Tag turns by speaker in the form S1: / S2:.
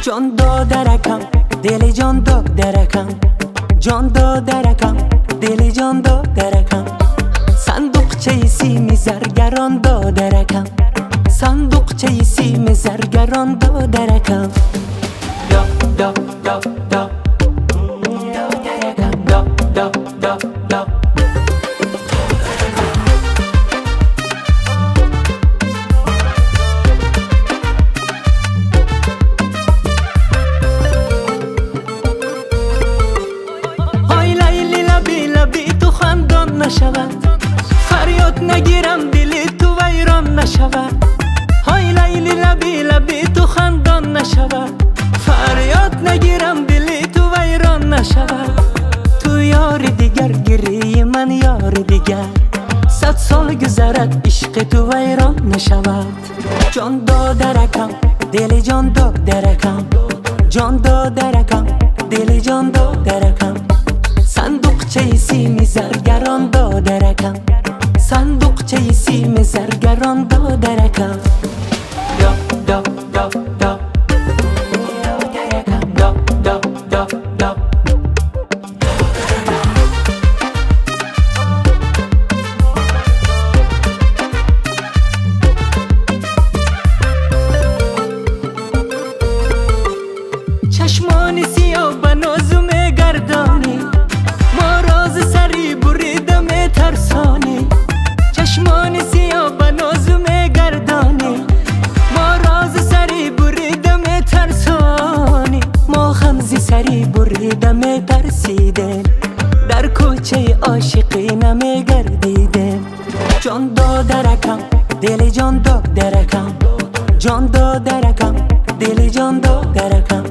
S1: جان دادرکم دل جان دادرکم جان دادرکم دل جان دادرکم صندوقچه سیم زرگران دادرکم صندوقچه سیم زرگران دادرکم دا دا دا دا دادرکم دا دا دا دا نشود فریاد نگیرم دلی تو ویران نشود های لیلی لبی لبی تو خندان نشود فریاد نگیرم دلی تو ویران نشود تو یار دیگر گری من یار دیگر 100 سال گذرد عشق تو ویران نشود جان دادرکم دل جان دادرکم جان دادرکم دل جان دادرکم صندوقچه سیم زرگران دادرکم صندوقچه سیم زرگران دادرکم دا دا دا دا دادرکم دا دا دا دا چشمان سیاه به نازم گردانی ترسانی چشمان سیاه به نازم گردانی ما راز سری بریدم ترسانی ما خمزی سری بریدم ترسیده در کوچه عاشقی نمیگردیده جان دادرکم دل جان دادرکم جان دادرکم دل جان دادرکم